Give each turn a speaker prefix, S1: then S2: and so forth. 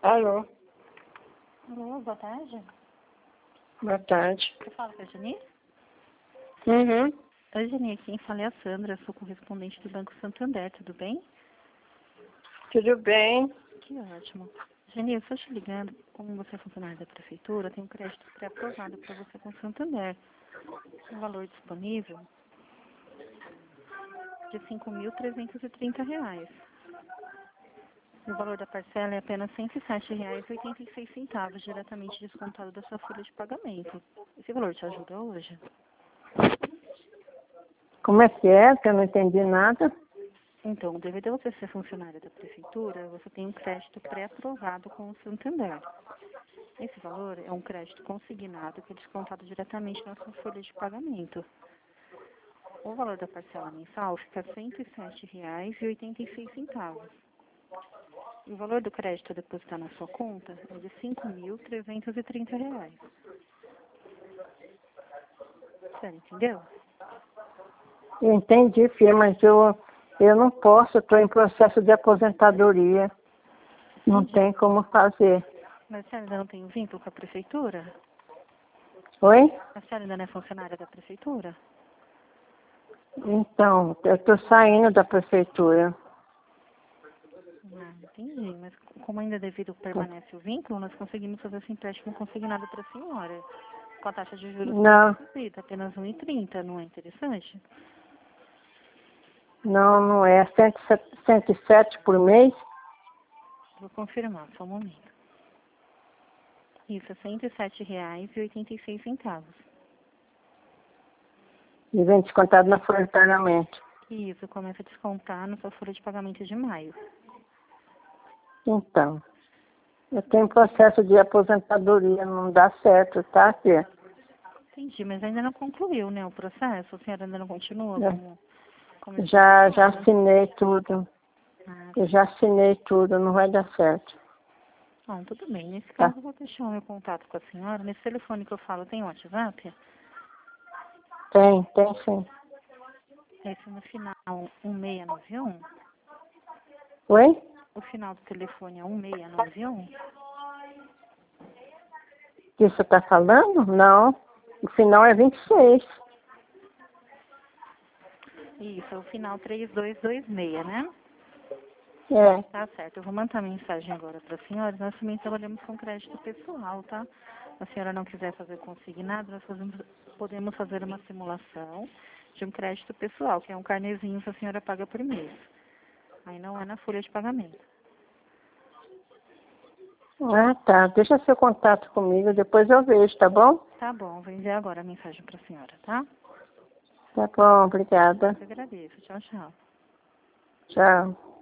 S1: Alô,
S2: Alô, boa tarde.
S1: boa tarde.
S2: Você fala com a Jani?
S1: Uhum.
S2: Oi, Jani, quem fala é a Sandra, sou correspondente do Banco Santander, tudo bem?
S1: Tudo bem?
S2: Que ótimo. Jani, eu estou te ligando, como você é funcionário da prefeitura, tem um crédito pré-aprovado para você com o Santander. Um valor disponível de R$ 5.330. E o valor da parcela é apenas R$ 107,86, diretamente descontado da sua folha de pagamento. Esse valor te ajuda hoje?
S1: Como é que é? Que eu não entendi nada.
S2: Então, devido a você ser funcionária da prefeitura, você tem um crédito pré-aprovado com o Santander. Esse valor é um crédito consignado que é descontado diretamente na sua folha de pagamento. O valor da parcela mensal fica R$ 107,86. E o valor do crédito a depositar na sua conta é de R$ 5.330. Você entendeu?
S1: Eu entendi, filha, mas eu não posso, estou em processo de aposentadoria. Não
S2: Entendi.
S1: tem como fazer.
S2: Mas a senhora ainda não tem um vínculo com a prefeitura?
S1: Oi?
S2: A senhora ainda não é funcionária da prefeitura?
S1: Então, eu estou saindo da prefeitura.
S2: Ah, entendi. Mas como ainda devido permanece o vínculo, nós conseguimos fazer esse empréstimo consignado para a senhora. Com a taxa de juros bem
S1: Não,
S2: reduzida, apenas 1,30, não é interessante?
S1: não é. 107 por mês?
S2: Vou confirmar, só um momento. Isso, é R$ 107,86.
S1: E vem descontado na folha de pagamento.
S2: Isso, começa a descontar na sua folha de pagamento de maio.
S1: Então, eu tenho processo de aposentadoria, não dá certo, tá, filha?
S2: Entendi, mas ainda não concluiu, né, o processo? A senhora ainda não continua como
S1: Já
S2: funcionária?
S1: assinei tudo.
S2: Ah,
S1: Eu já assinei tudo, não vai dar certo.
S2: bom, tudo bem. Nesse
S1: Tá?
S2: caso, eu vou deixar o meu contato com a senhora. Nesse telefone que eu falo, tem WhatsApp?
S1: Tem sim.
S2: Esse no final 1691.
S1: Oi?
S2: O final do telefone é 1691.
S1: Que você tá falando? Não. O final é 26.
S2: Isso, é o final 3226, né?
S1: É.
S2: Tá certo. Eu vou mandar mensagem agora para a senhora. Nós também trabalhamos com crédito pessoal, tá? Se a senhora não quiser fazer consignado, nós podemos fazer uma simulação de um crédito pessoal, que é um carnezinho que a senhora paga por mês. Aí não é na folha de pagamento.
S1: Ah, tá. Deixa seu contato comigo, depois eu vejo, tá bom?
S2: Tá bom, vou enviar agora a mensagem para a senhora, tá?
S1: Tá bom, obrigada.
S2: Eu agradeço. Tchau, tchau.
S1: Tchau.